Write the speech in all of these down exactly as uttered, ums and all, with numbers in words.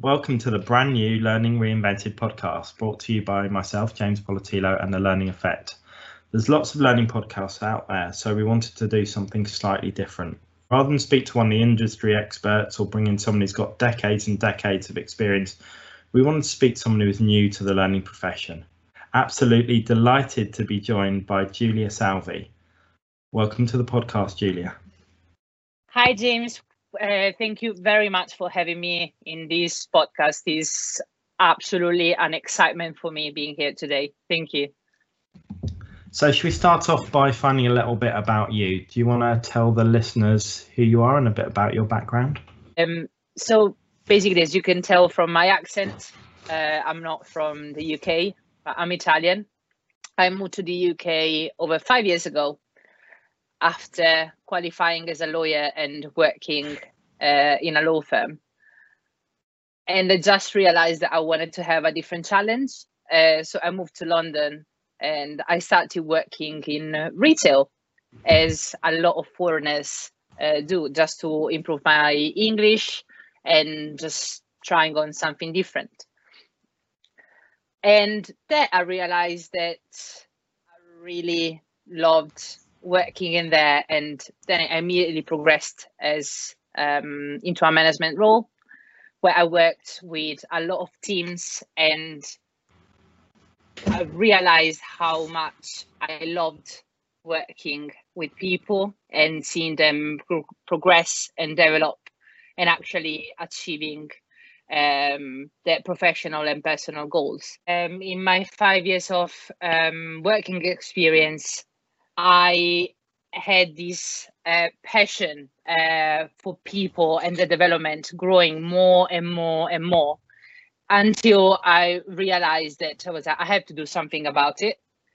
Welcome to the brand new Learning Reinvented podcast, brought to you by myself, James Politillo, and The Learning Effect. There's lots of learning podcasts out there, so we wanted to do something slightly different. Rather than speak to one of the industry experts or bring in someone who's got decades and decades of experience, we wanted to speak to someone who is new to the learning profession. Absolutely delighted to be joined by Julia Salvi. Welcome to the podcast, Julia. Hi, James. Uh, thank you very much for having me in this podcast. It's absolutely an excitement for me being here today. Thank you. So should we start off by finding a little bit about you? Do you want to tell the listeners who you are and a bit about your background? Um, so basically, as you can tell from my accent, uh, I'm not from the U K, but I'm Italian. I moved to the U K over five years ago after qualifying as a lawyer and working uh, in a law firm. And I just realized that I wanted to have a different challenge. Uh, so I moved to London and I started working in uh, retail, as a lot of foreigners uh, do, just to improve my English and just trying on something different. And then I realized that I really loved working in there, and then I immediately progressed as um, into a management role where I worked with a lot of teams, and I realized how much I loved working with people and seeing them pro- progress and develop and actually achieving um, their professional and personal goals. Um, in my five years of um, working experience, I had this uh, passion uh, for people and the development growing more and more and more, until I realized that I was I have to do something about it,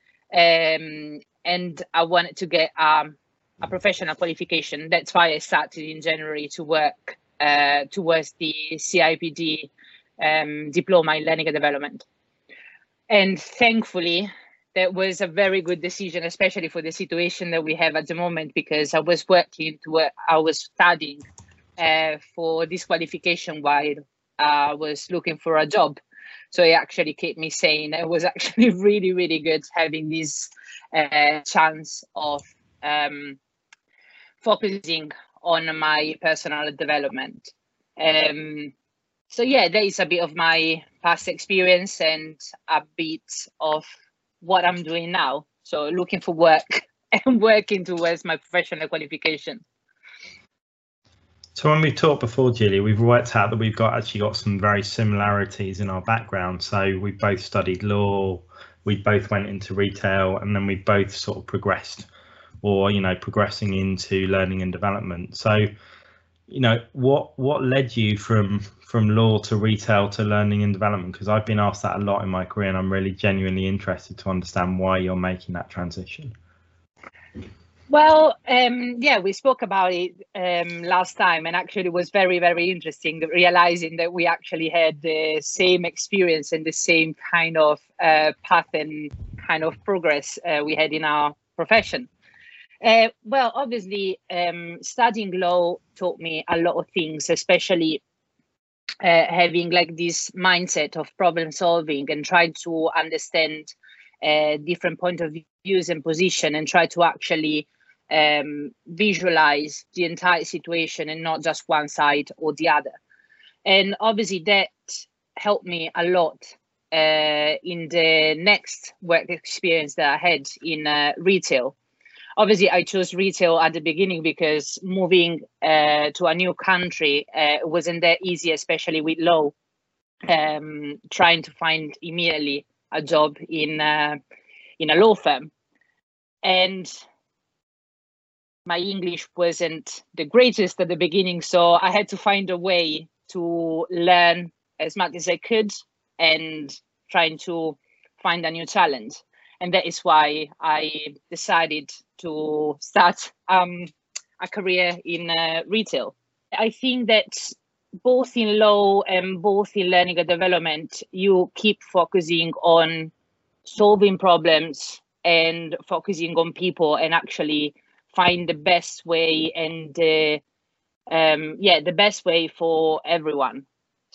um, and I wanted to get um, a professional qualification. That's why I started in January to work uh, towards the C I P D um, diploma in learning and development, and thankfully that was a very good decision, especially for the situation that we have at the moment, because I was working to work, I was studying uh, for this qualification while I was looking for a job. So it actually kept me sane. It was actually really, really good having this uh, chance of um, focusing on my personal development. Um, so yeah, that is a bit of my past experience and a bit of what I'm doing now. So looking for work and working towards my professional qualification. So when we talked before, Julia, we've worked out that we've got actually got some very similarities in our background. So we both studied law, we both went into retail, and then we both sort of progressed, or you know, progressing into learning and development. So, you know, what what led you from from law to retail to learning and development? Because I've been asked that a lot in my career, and I'm really genuinely interested to understand why you're making that transition. Well, um, yeah, we spoke about it um, last time, and actually it was very, very interesting realizing that we actually had the same experience and the same kind of uh, path and kind of progress uh, we had in our profession. Uh, well, obviously, um, studying law taught me a lot of things, especially uh, having like this mindset of problem solving and trying to understand uh, different point of views and position, and try to actually um, visualize the entire situation and not just one side or the other. And obviously that helped me a lot uh, in the next work experience that I had in uh, retail. Obviously, I chose retail at the beginning because moving uh, to a new country uh, wasn't that easy, especially with law, um, trying to find immediately a job in, uh, in a law firm. And my English wasn't the greatest at the beginning, so I had to find a way to learn as much as I could and trying to find a new challenge. And that is why I decided to start um, a career in uh, retail. I think that both in law and both in learning and development, you keep focusing on solving problems and focusing on people and actually find the best way and uh, um, yeah, the best way for everyone.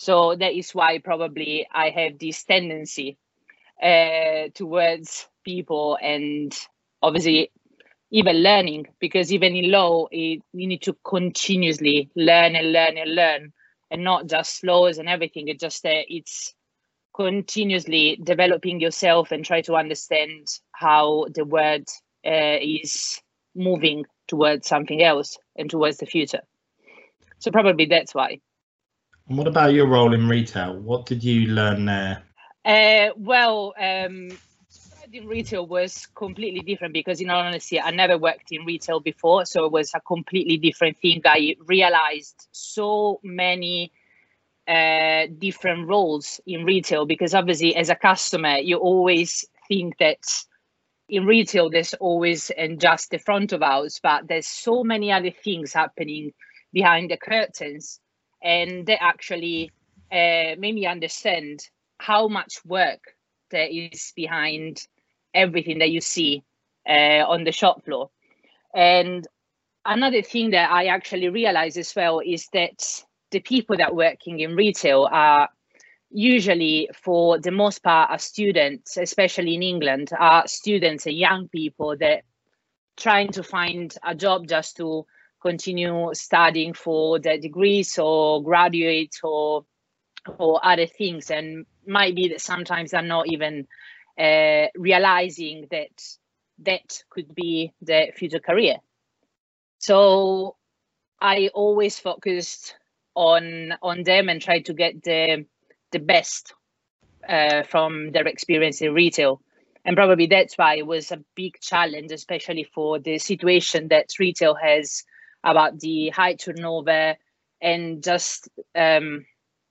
So that is why probably I have this tendency uh, towards people, and obviously even learning, because even in law, it, you need to continuously learn and learn and learn, and not just laws and everything. It just uh, it's continuously developing yourself and try to understand how the world uh, is moving towards something else and towards the future. So probably that's why. And what about your role in retail? What did you learn there? Uh, well, um, in retail was completely different because, in all honesty, I never worked in retail before. So it was a completely different thing. I realized so many uh, different roles in retail, because obviously as a customer, you always think that in retail, there's always and just the front of house, but there's so many other things happening behind the curtains. And that actually uh, made me understand how much work there is behind everything that you see uh, on the shop floor. And another thing that I actually realized as well is that the people that are working in retail are usually, for the most part, are students, especially in England, are students and young people that trying to find a job just to continue studying for their degrees or graduate or or other things, and might be that sometimes are not even uh, realizing that that could be their future career. So I always focused on on them and tried to get the the best uh, from their experience in retail. And probably that's why it was a big challenge, especially for the situation that retail has about the high turnover and just um,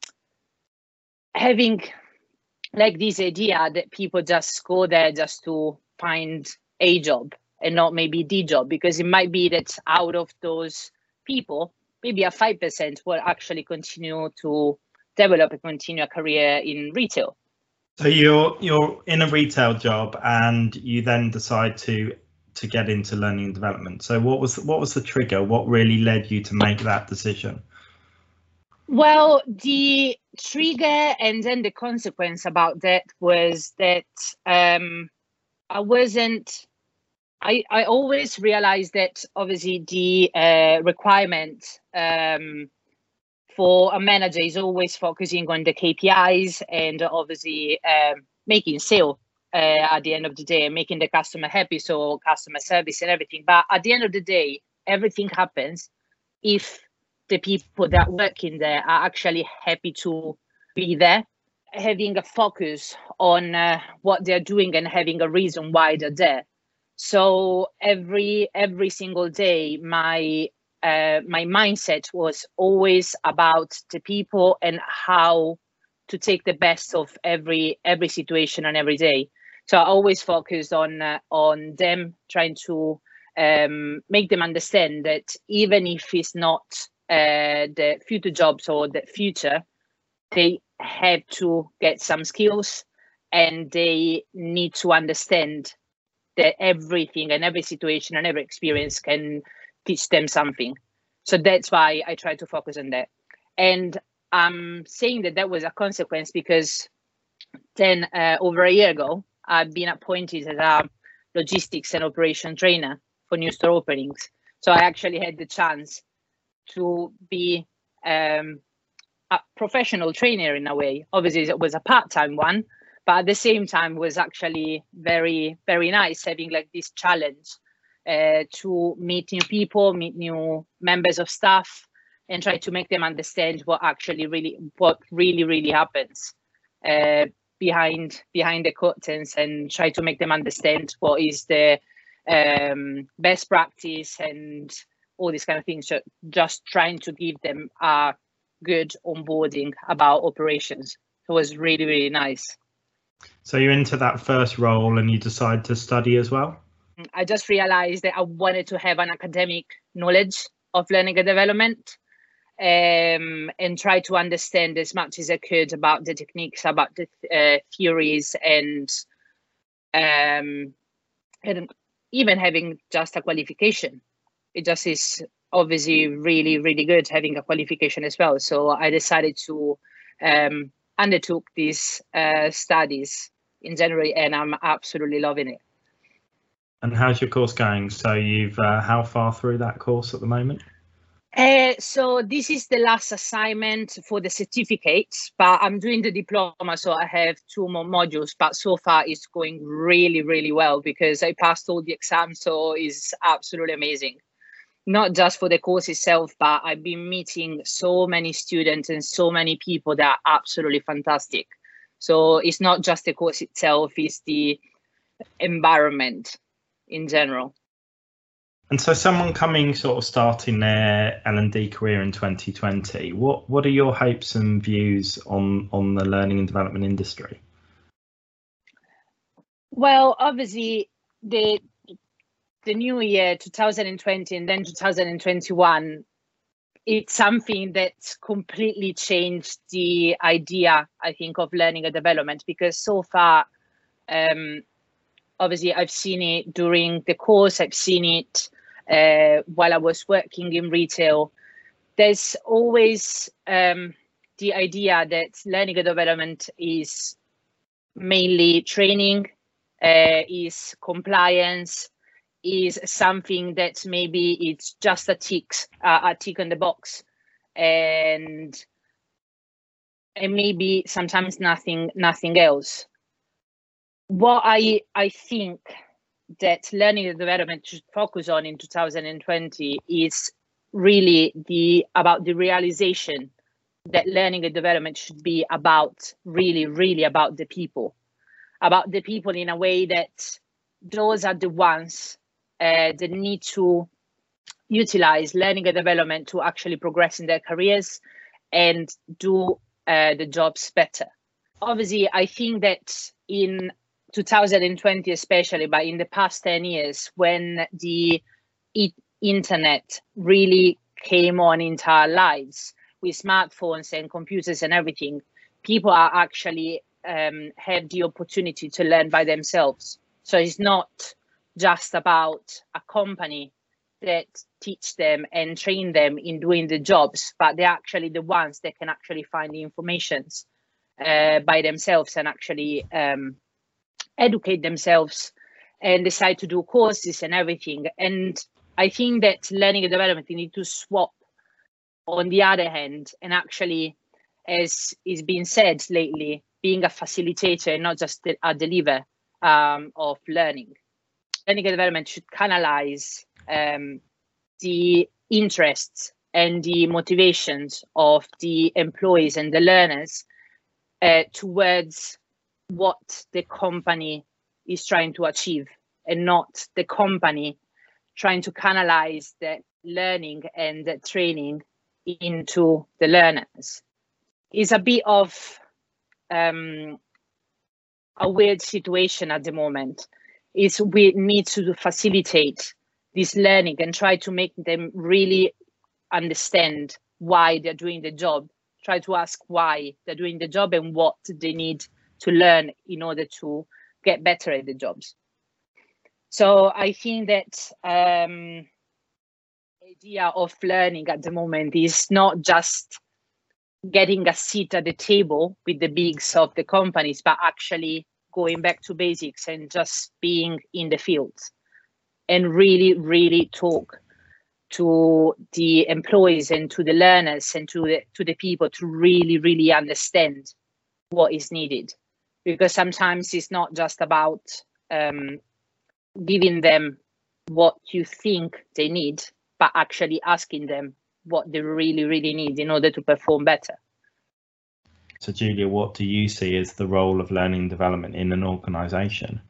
having like this idea that people just go there just to find a job and not maybe the job, because it might be that out of those people, maybe a five percent will actually continue to develop and continue a career in retail. So you're you're in a retail job and you then decide to to get into learning and development. So what was what was the trigger? What really led you to make that decision? Well, the trigger and then the consequence about that was that um, I wasn't. I, I always realized that obviously the uh, requirement um, for a manager is always focusing on the K P Is and obviously um, making sale uh, at the end of the day, and making the customer happy, so customer service and everything. But at the end of the day, everything happens if the people that work in there are actually happy to be there, having a focus on uh, what they're doing and having a reason why they're there. So every every single day, my uh, my mindset was always about the people and how to take the best of every every situation and every day. So I always focused on uh, on them, trying to um, make them understand that even if it's not uh, the future jobs or the future, they have to get some skills and they need to understand that everything and every situation and every experience can teach them something. So that's why I try to focus on that. And I'm saying that that was a consequence because then uh, over a year ago, I've been appointed as a logistics and operation trainer for new store openings. So I actually had the chance to be um, a professional trainer in a way. Obviously, it was a part-time one, but at the same time was actually very, very nice having like this challenge uh, to meet new people, meet new members of staff, and try to make them understand what actually really, what really, really happens uh, behind behind the curtains, and try to make them understand what is the um, best practice and all these kind of things. So just trying to give them a good onboarding about operations. So it was really, really nice. So you're into that first role and you decide to study as well? I just realized that I wanted to have an academic knowledge of learning and development um, and try to understand as much as I could about the techniques, about the uh, theories, and um, and even having just a qualification. It just is obviously really, really good having a qualification as well. So I decided to um, undertook these uh, studies in January, and I'm absolutely loving it. And how's your course going? So you've uh, how far through that course at the moment? Uh, so this is the last assignment for the certificates, but I'm doing the diploma, so I have two more modules, but so far it's going really, really well because I passed all the exams, so it's absolutely amazing. Not just for the course itself, but I've been meeting so many students and so many people that are absolutely fantastic. So it's not just the course itself, it's the environment in general. And so someone coming sort of starting their L and D career in twenty twenty, what, what are your hopes and views on, on the learning and development industry? Well, obviously, the the new year, two thousand twenty, and then two thousand twenty-one, it's something that's completely changed the idea, I think, of learning and development, because so far, um, obviously, I've seen it during the course, I've seen it uh, while I was working in retail. There's always um, the idea that learning and development is mainly training, uh, is compliance, is something that maybe it's just a tick, uh, a tick on the box, and and maybe sometimes nothing, nothing else. What I I think that learning and development should focus on in two thousand twenty is really the about the realization that learning and development should be about really, really about the people, about the people in a way that those are the ones uh, that need to utilize learning and development to actually progress in their careers and do uh, the jobs better. Obviously, I think that in two thousand twenty especially, but in the past ten years, when the e- internet really came on into our lives with smartphones and computers and everything, people are actually um, have the opportunity to learn by themselves. So it's not just about a company that teach them and train them in doing the jobs, but they're actually the ones that can actually find the informations uh, by themselves and actually um, educate themselves and decide to do courses and everything. And I think that learning and development, you need to swap on the other hand, and actually, as is being said lately, being a facilitator and not just a deliver um, of learning. Learning and development should canalize um, the interests and the motivations of the employees and the learners uh, towards what the company is trying to achieve, and not the company trying to canalize the learning and the training into the learners. It's a bit of um, a weird situation at the moment. Is we need to facilitate this learning and try to make them really understand why they're doing the job, try to ask why they're doing the job and what they need to learn in order to get better at the jobs. So I think that um, the idea of learning at the moment is not just getting a seat at the table with the bigs of the companies, but actually going back to basics and just being in the field and really, really talk to the employees and to the learners and to the, to the people to really, really understand what is needed. Because sometimes it's not just about um, giving them what you think they need, but actually asking them what they really, really need in order to perform better. So Julia, what do you see as the role of learning and development in an organisation?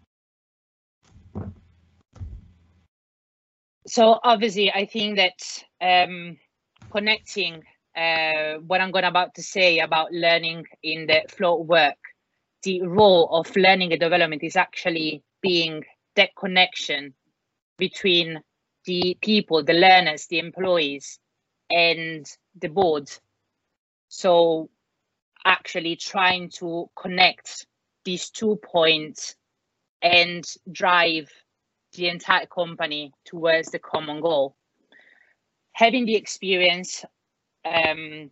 So obviously, I think that um, connecting uh, what I'm going about to say about learning in the flow of work, the role of learning and development is actually being that connection between the people, the learners, the employees, and the board. So actually trying to connect these two points and drive the entire company towards the common goal. Having the experience um,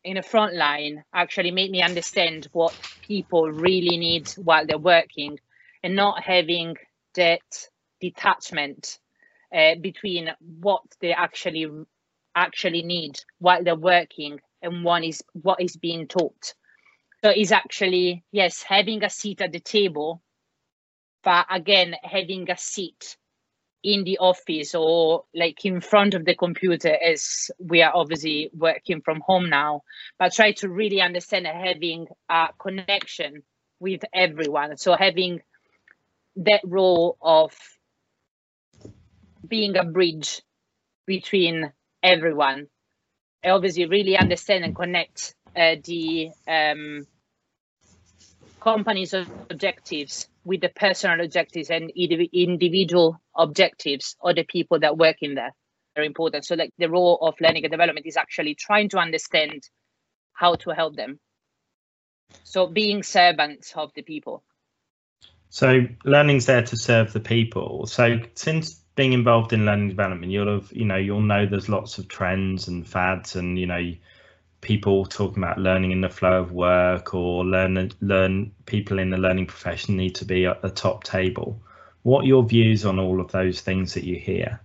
in the front line actually made me understand what people really need while they're working, and not having that detachment uh, between what they actually actually need while they're working and one is what is being taught. So it's actually, yes, having a seat at the table, but again, having a seat in the office or like in front of the computer, as we are obviously working from home now, but try to really understand having a connection with everyone. So having that role of being a bridge between everyone, and obviously really understand and connect uh, the um, company's objectives with the personal objectives and individual objectives of the people that work in there. Very important. So like the role of learning and development is actually trying to understand how to help them. So being servants of the people. So learning's there to serve the people. So since being involved in learning development, you'll have, you know, you'll know there's lots of trends and fads, and, you know, people talking about learning in the flow of work, or learn learn people in the learning profession need to be at the top table. What are your views on all of those things that you hear?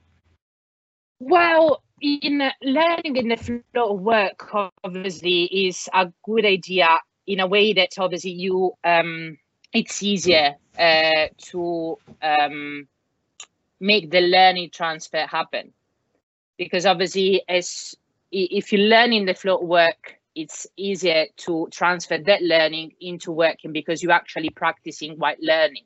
Well, in learning in the flow of work, obviously, is a good idea in a way that obviously you um, it's easier uh, to um, make the learning transfer happen, because obviously, as if you learn in the flow of work, it's easier to transfer that learning into working because you're actually practicing while learning.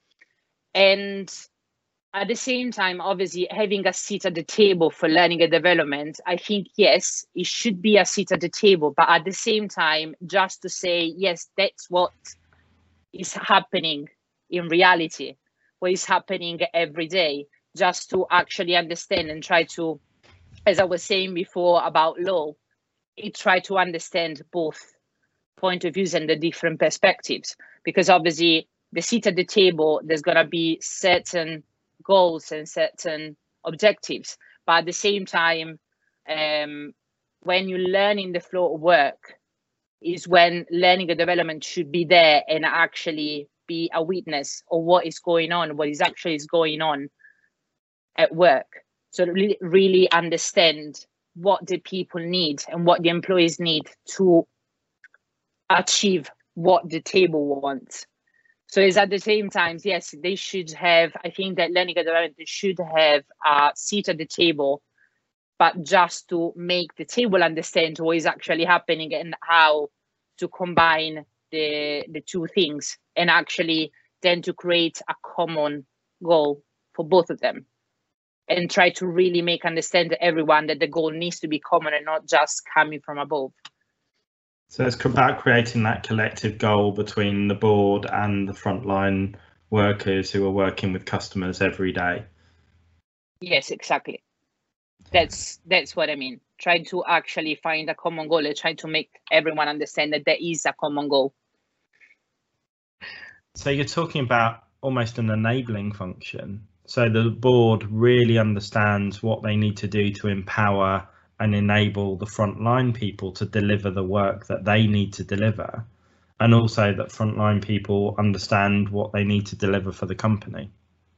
And at the same time, obviously, having a seat at the table for learning and development, I think, yes, it should be a seat at the table. But at the same time, just to say, yes, that's what is happening in reality, what is happening every day, just to actually understand and try to, as I was saying before about law, it try to understand both point of views and the different perspectives. Because obviously, the seat at the table, there's going to be certain goals and certain objectives. But at the same time, um, when you learn in the flow of work, is when learning and development should be there and actually be a witness of what is going on, what is actually is going on at work. So really, really understand what the people need and what the employees need to achieve what the table wants. So it's at the same time, yes, they should have, I think that learning and development should have a seat at the table, but just to make the table understand what is actually happening and how to combine the, the two things, and actually then to create a common goal for both of them, and try to really make understand to everyone that the goal needs to be common and not just coming from above. So it's about creating that collective goal between the board and the frontline workers who are working with customers every day. Yes, exactly. That's that's what I mean. Trying to actually find a common goal and try to make everyone understand that there is a common goal. So you're talking about almost an enabling function. So the board really understands what they need to do to empower and enable the frontline people to deliver the work that they need to deliver, and also that frontline people understand what they need to deliver for the company.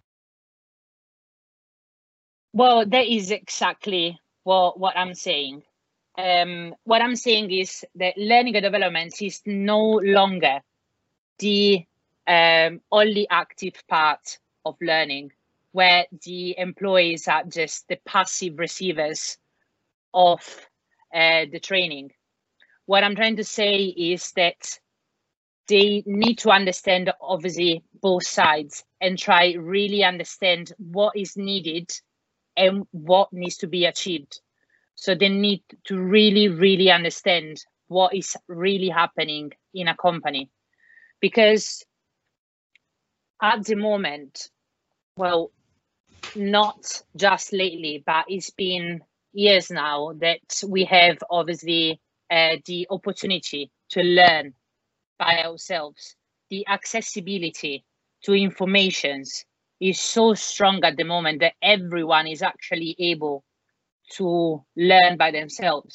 Well, that is exactly what, what I'm saying. Um, what I'm saying is that learning and development is no longer the um, only active part of learning, where the employees are just the passive receivers of uh, the training. What I'm trying to say is that they need to understand, obviously, both sides and try really understand what is needed and what needs to be achieved. So they need to really, really understand what is really happening in a company. Because at the moment, well, not just lately, but it's been years now that we have obviously uh, the opportunity to learn by ourselves. The accessibility to informations is so strong at the moment that everyone is actually able to learn by themselves.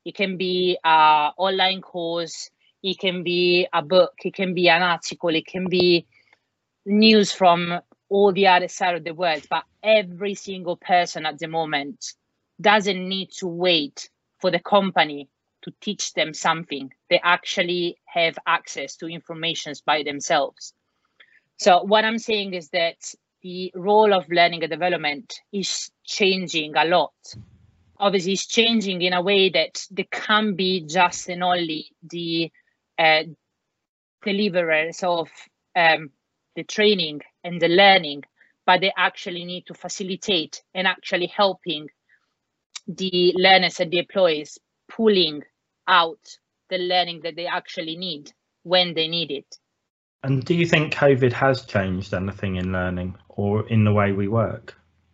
It can be an online course, it can be a book, it can be an article, it can be news from all the other side of the world. But every single person at the moment doesn't need to wait for the company to teach them something. They actually have access to information by themselves. So what I'm saying is that the role of learning and development is changing a lot. Obviously, it's changing in a way that they can't be just and only the uh, deliverers of um, the training and the learning, but they actually need to facilitate and actually helping the learners and the employees pulling out the learning that they actually need when they need it. And do you think COVID has changed anything in learning or in the way we work?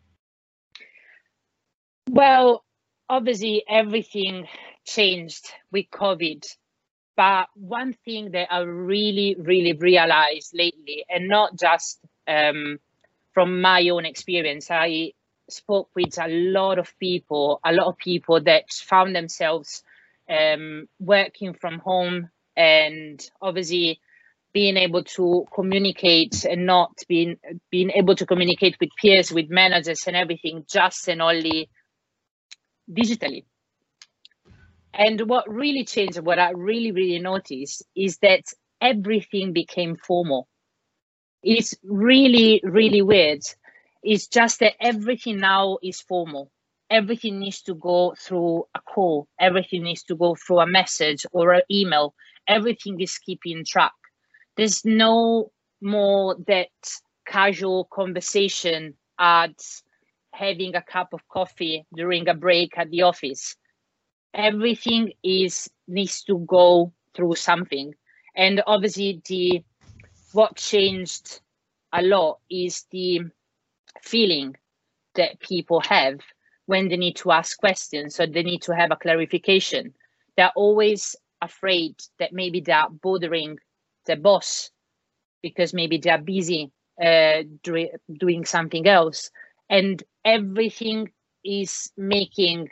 Well, obviously everything changed with COVID. But one thing that I really, really realized lately, and not just um, from my own experience, I spoke with a lot of people, a lot of people that found themselves um, working from home and obviously being able to communicate and not being being able to communicate with peers, with managers and everything, just and only digitally. And what really changed, what I really, really noticed is that everything became formal. It's really, really weird. It's just that everything now is formal. Everything needs to go through a call. Everything needs to go through a message or an email. Everything is keeping track. There's no more that casual conversation at having a cup of coffee during a break at the office. Everything is needs to go through something. And obviously the what changed a lot is the feeling that people have when they need to ask questions, so they need to have a clarification. They're always afraid that maybe they're bothering the boss because maybe they're busy uh, do, doing something else. And everything is making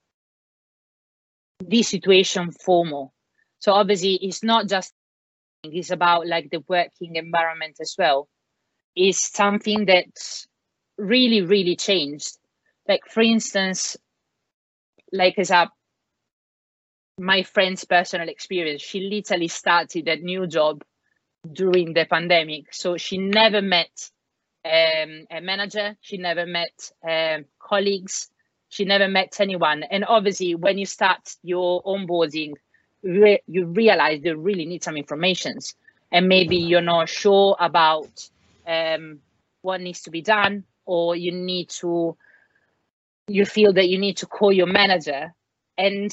this situation formal. So obviously it's not just, it's about like the working environment as well. It's something that really, really changed. Like for instance, like as a my friend's personal experience, she literally started a new job during the pandemic. So she never met um, a manager, she never met um, colleagues, she never met anyone. And obviously when you start your onboarding, re you realize you really need some information, and maybe you're not sure about um, what needs to be done, or you need to, you feel that you need to call your manager, and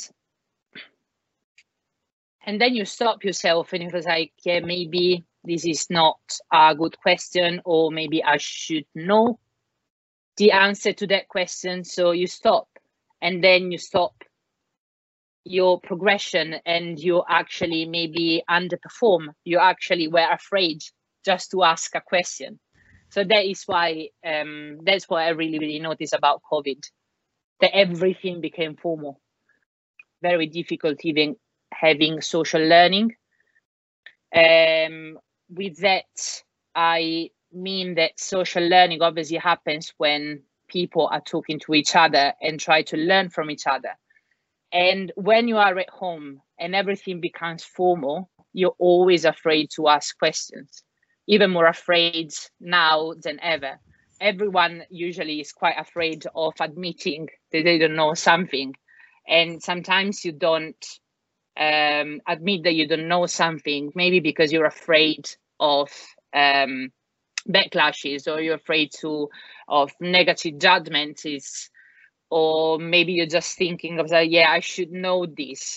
and then you stop yourself and you're like, yeah, maybe this is not a good question, or maybe I should know the answer to that question. So you stop, and then you stop your progression, and you actually maybe underperform. You actually were afraid just to ask a question. So that is why, um, that's what I really, really noticed about COVID, that everything became formal. Very difficult even having social learning. Um, with that, I mean that social learning obviously happens when people are talking to each other and try to learn from each other. And when you are at home and everything becomes formal, you're always afraid to ask questions, even more afraid now than ever. Everyone usually is quite afraid of admitting that they don't know something. And sometimes you don't um, admit that you don't know something, maybe because you're afraid of um, backlashes, or you're afraid to of negative judgments, is, or maybe you're just thinking of like, yeah, I should know this.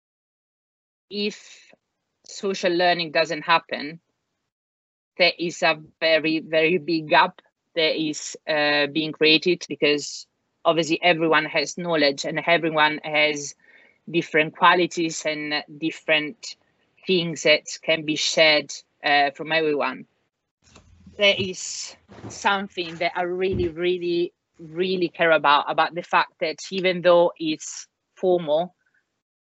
If social learning doesn't happen, there is a very, very big gap that is uh, being created, because obviously everyone has knowledge and everyone has different qualities and different things that can be shared uh, from everyone. There is something that I really, really, really care about, about the fact that even though it's formal,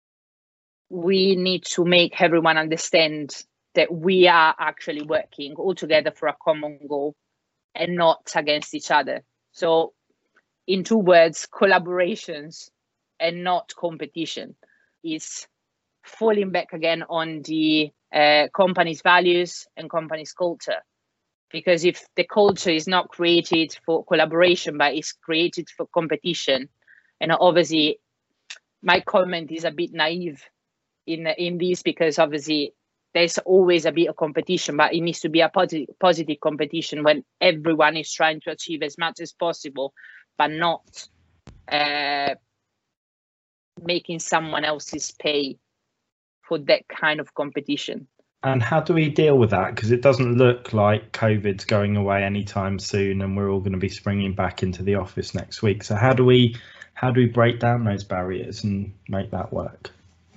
we need to make everyone understand that we are actually working all together for a common goal and not against each other. So in two words, collaborations and not competition is falling back again on the uh, company's values and company's culture. Because if the culture is not created for collaboration, but is created for competition, and obviously my comment is a bit naive in in this, because obviously there's always a bit of competition, but it needs to be a positive, positive competition when everyone is trying to achieve as much as possible, but not uh, making someone else's pay for that kind of competition. And how do we deal with that? Because it doesn't look like COVID's going away anytime soon, and we're all going to be springing back into the office next week. So how do we how do we break down those barriers and make that work?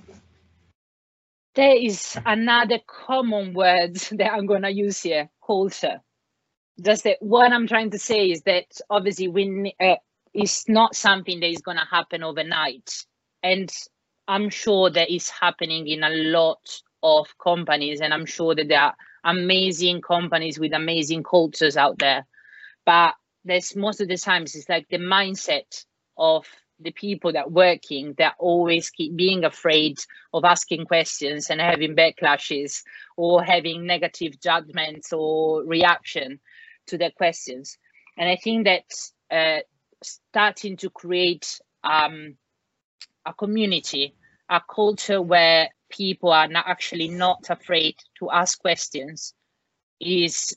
There is another common word that I'm going to use here, culture. Just that what I'm trying to say is that obviously we, uh, it's not something that is going to happen overnight. And I'm sure that is happening in a lot of companies, and I'm sure that there are amazing companies with amazing cultures out there. But there's most of the times it's like the mindset of the people that are working that always keep being afraid of asking questions and having backlashes or having negative judgments or reaction to their questions. And I think that uh, starting to create um, a community, a culture where people are not actually not afraid to ask questions is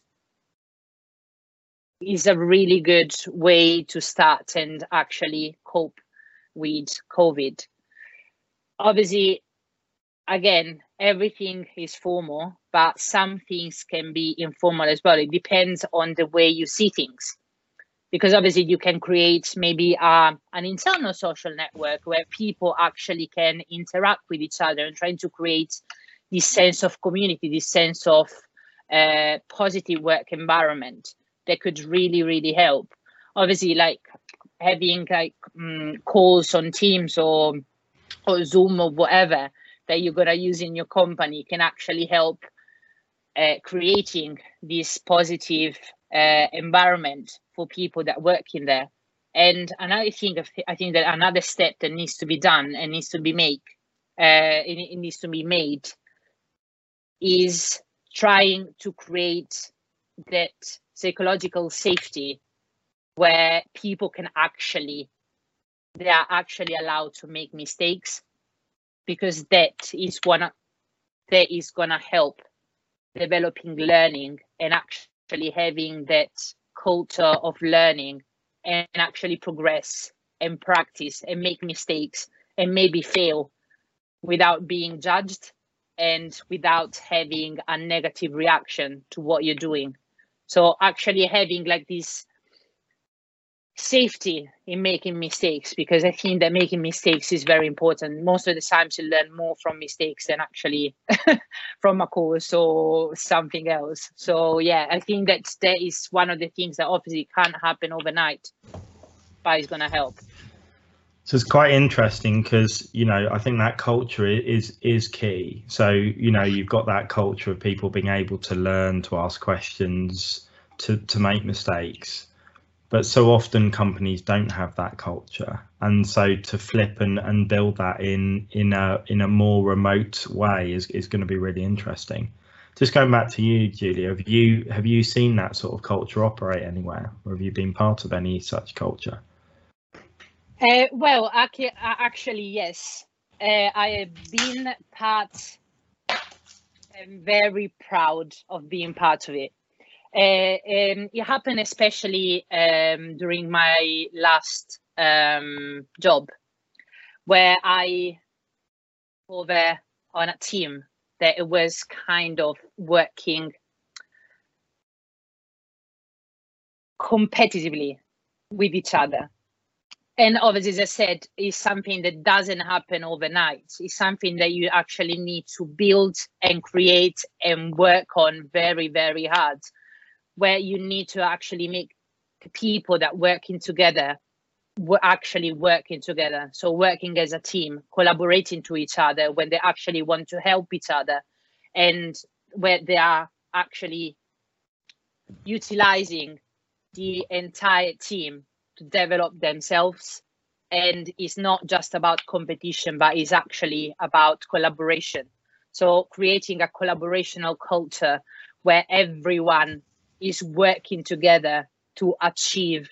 is a really good way to start and actually cope with COVID. Obviously, again, everything is formal, but some things can be informal as well. It depends on the way you see things. Because obviously you can create maybe uh, an internal social network where people actually can interact with each other and trying to create this sense of community, this sense of uh, positive work environment that could really, really help. Obviously, like having like um, calls on Teams or or Zoom or whatever that you're gonna use in your company can actually help uh, creating this positive uh, environment for people that work in there. And another thing, I think that another step that needs to be done and needs to be made, uh, it, it needs to be made, is trying to create that psychological safety where people can actually, they are actually allowed to make mistakes, because that is one that is gonna help developing learning and actually having that culture of learning and actually progress and practice and make mistakes and maybe fail without being judged and without having a negative reaction to what you're doing. So actually having like this safety in making mistakes, because I think that making mistakes is very important. Most of the times you learn more from mistakes than actually from a course or something else. So yeah, I think that that is one of the things that obviously can't happen overnight, but it's going to help. So it's quite interesting because, you know, I think that culture is is key. So, you know, you've got that culture of people being able to learn, to ask questions, to to make mistakes. But so often companies don't have that culture, and so to flip and, and build that in in a in a more remote way is, is going to be really interesting. Just going back to you, Julia, have you have you seen that sort of culture operate anywhere, or have you been part of any such culture? Uh, well, actually, yes. Uh, I have been part. I'm very proud of being part of it. Uh, um, it happened especially um, during my last um, job, where I over on a team that it was kind of working competitively with each other. And obviously, as I said, it's something that doesn't happen overnight. It's something that you actually need to build and create and work on very, very hard, where you need to actually make the people that working together we're actually working together. So working as a team, collaborating to each other when they actually want to help each other, and where they are actually utilizing the entire team to develop themselves. And it's not just about competition, but it's actually about collaboration. So creating a collaborational culture where everyone is working together to achieve,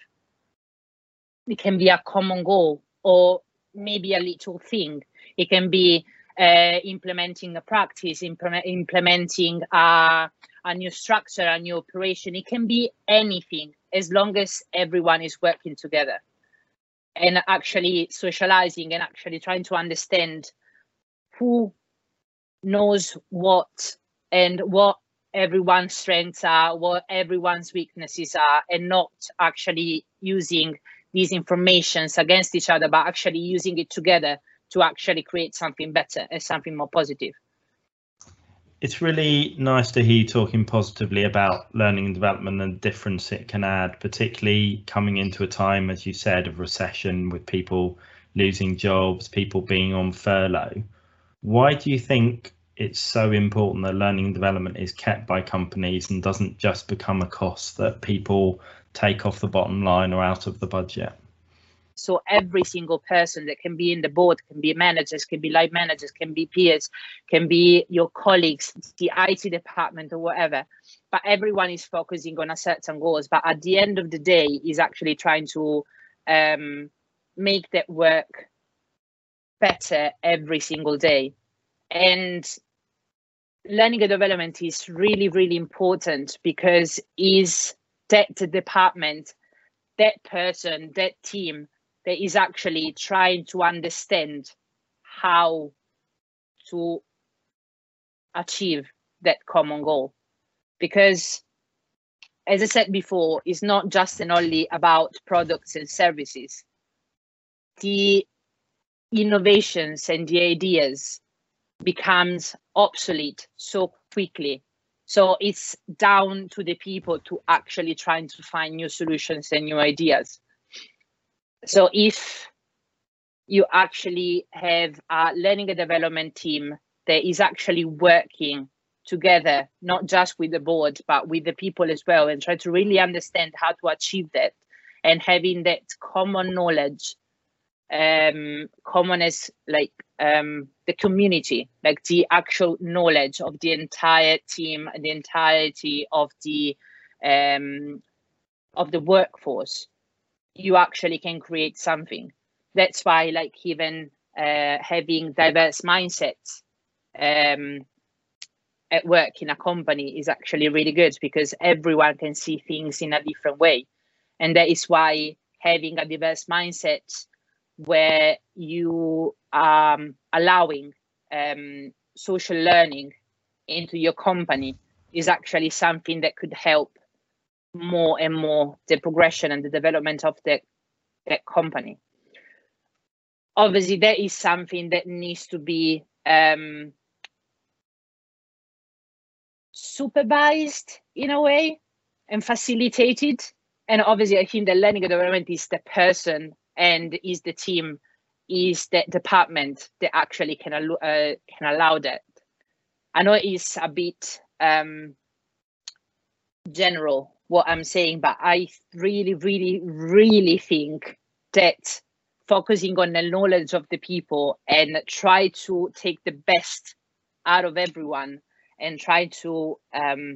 it can be a common goal or maybe a little thing. It can be uh, implementing a practice, implement, implementing a, a new structure, a new operation. It can be anything as long as everyone is working together and actually socializing and actually trying to understand who knows what and what everyone's strengths are, what everyone's weaknesses are, and not actually using these informations against each other, but actually using it together to actually create something better and something more positive. It's really nice to hear you talking positively about learning and development and the difference it can add, particularly coming into a time, as you said, of recession with people losing jobs, people being on furlough. Why do you think it's so important that learning and development is kept by companies and doesn't just become a cost that people take off the bottom line or out of the budget? So every single person that can be in the board, can be managers, can be line managers, can be peers, can be your colleagues, the I T department or whatever, but everyone is focusing on a certain goals. But at the end of the day is actually trying to um, make that work better every single day. And learning and development is really, really important because is that department, that person, that team that is actually trying to understand how to achieve that common goal. Because, as I said before, it's not just and only about products and services. The innovations and the ideas becomes obsolete so quickly. So it's down to the people to actually trying to find new solutions and new ideas. So if you actually have a learning and development team that is actually working together, not just with the board, but with the people as well, and try to really understand how to achieve that, and having that common knowledge, um, common as like um, the community, like the actual knowledge of the entire team and the entirety of the um, of the workforce, you actually can create something. That's why, like, even uh, having diverse mindsets um, at work in a company is actually really good, because everyone can see things in a different way. And that is why having a diverse mindset where you are um, allowing um, social learning into your company is actually something that could help more and more the progression and the development of the that company. Obviously, that is something that needs to be um, supervised in a way and facilitated. And obviously, I think the learning and development is the person and is the team, is the department that actually can, uh, can allow that. I know it's a bit um, general what I'm saying, but I really, really, really think that focusing on the knowledge of the people and try to take the best out of everyone and try to um,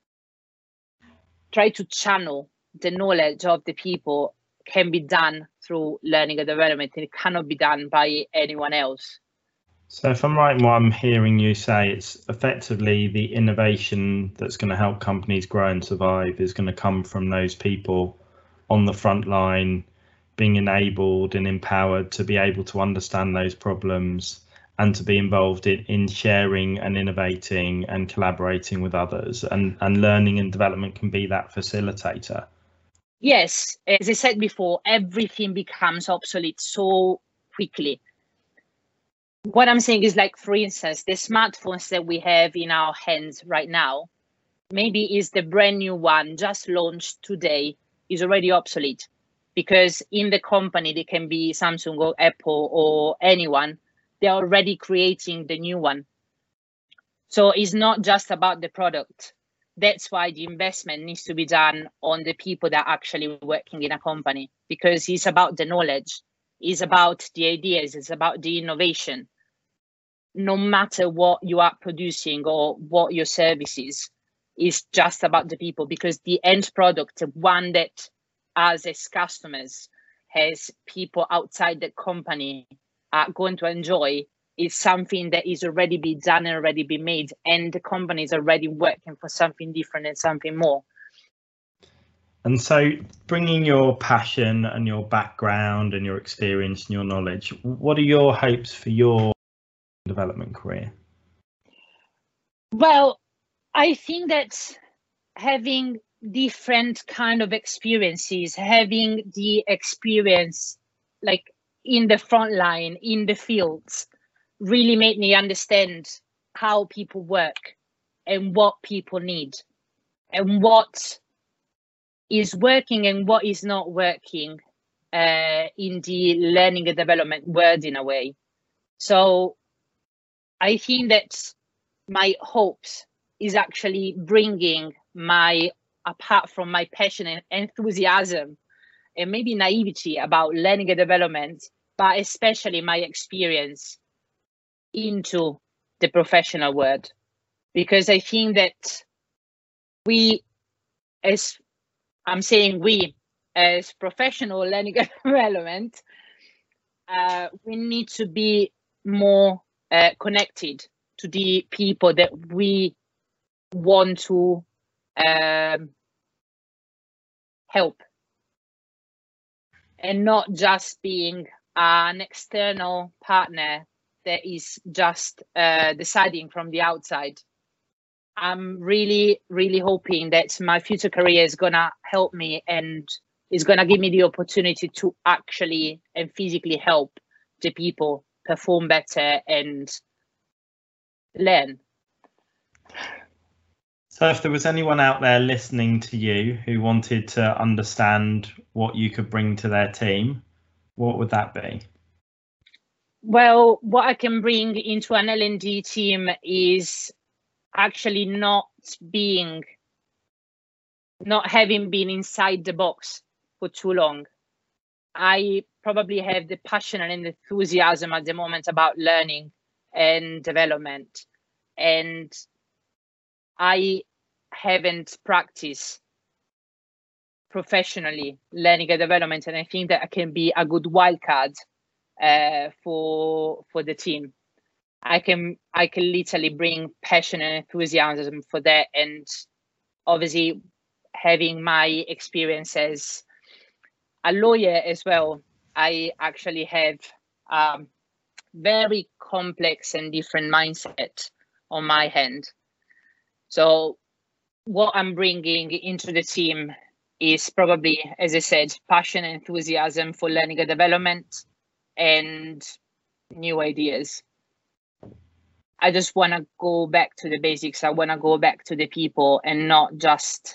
try to channel the knowledge of the people can be done through learning and development, and it cannot be done by anyone else. So if I'm right in what I'm hearing you say, it's effectively the innovation that's going to help companies grow and survive is going to come from those people on the front line, being enabled and empowered to be able to understand those problems and to be involved in, in sharing and innovating and collaborating with others. And, and learning and development can be that facilitator. Yes, as I said before, everything becomes obsolete so quickly. What I'm saying is, like, for instance, the smartphones that we have in our hands right now, maybe is the brand new one just launched today, is already obsolete. because in the company, they can be Samsung or Apple or anyone, they're already creating the new one. So it's not just about the product. That's why the investment needs to be done on the people that are actually working in a company, because it's about the knowledge, it's about the ideas, it's about the innovation. No matter what you are producing or what your service is, it's just about the people, because the end product, the one that us as customers, as people outside the company are going to enjoy, is something that is already been done and already been made, and the company is already working for something different and something more. And so bringing your passion and your background and your experience and your knowledge, what are your hopes for your development career? Well, I think that having different kind of experiences, having the experience like in the front line, in the fields, really made me understand how people work and what people need and what is working and what is not working uh, in the learning and development world in a way. So I think that my hopes is actually bringing my, apart from my passion and enthusiasm and maybe naivety about learning and development, but especially my experience into the professional world. Because I think that we, as I'm saying we, as professional learning and development, uh, we need to be more uh, connected to the people that we want to um, help, and not just being an external partner that is just uh, deciding from the outside. I'm really, really hoping that my future career is gonna help me and is gonna give me the opportunity to actually and physically help the people perform better and learn. So if there was anyone out there listening to you who wanted to understand what you could bring to their team, what would that be? Well, what I can bring into an L and D team is actually not being, not having been inside the box for too long. I probably have the passion and enthusiasm at the moment about learning and development, and I haven't practiced professionally learning and development, and I think that I can be a good wildcard uh, for for the team. I can I can literally bring passion and enthusiasm for that, and obviously having my experience as a lawyer as well, I actually have um, very complex and different mindset on my hand. So what I'm bringing into the team is probably, as I said, passion and enthusiasm for learning and development and new ideas. I just want to go back to the basics. I want to go back to the people and not just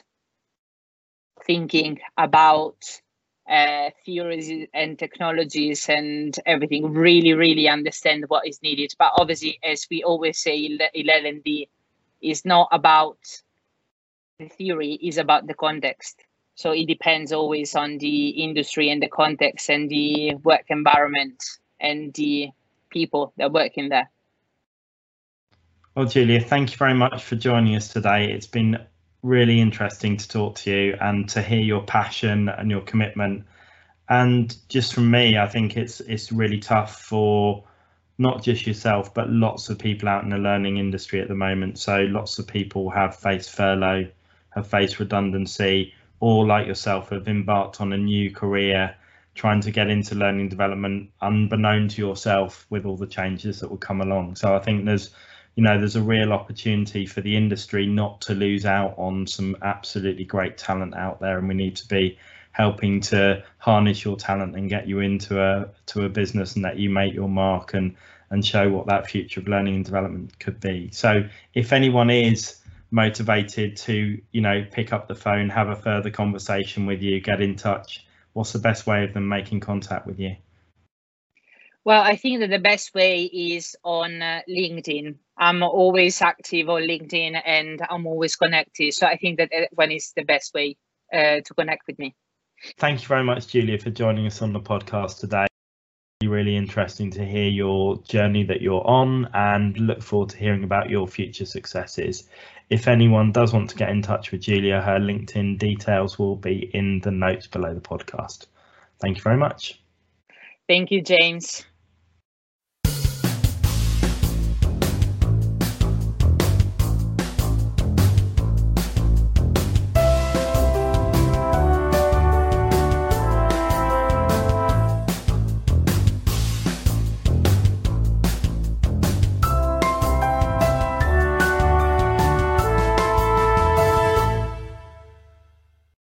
thinking about uh, theories and technologies and everything. Really, really understand what is needed. But obviously, as we always say, in L and D is not about the theory, is about the context. So it depends always on the industry and the context and the work environment and the people that work in there. Well, Julia, thank you very much for joining us today. It's been really interesting to talk to you and to hear your passion and your commitment. And just from me, I think it's it's really tough for not just yourself, but lots of people out in the learning industry at the moment. So lots of people have faced furlough, have faced redundancy, or like yourself, have embarked on a new career, trying to get into learning development unbeknown to yourself with all the changes that will come along. So I think there's you know, there's a real opportunity for the industry not to lose out on some absolutely great talent out there, and we need to be helping to harness your talent and get you into a to a business and that you make your mark and and show what that future of learning and development could be. So if anyone is motivated to, you know, pick up the phone, have a further conversation with you, get in touch, what's the best way of them making contact with you? Well, I think that the best way is on uh, LinkedIn. I'm always active on LinkedIn and I'm always connected. So I think that one is the best way uh, to connect with me. Thank you very much, Julia, for joining us on the podcast today. Really interesting to hear your journey that you're on, and look forward to hearing about your future successes. If anyone does want to get in touch with Julia, her LinkedIn details will be in the notes below the podcast. Thank you very much. Thank you, James.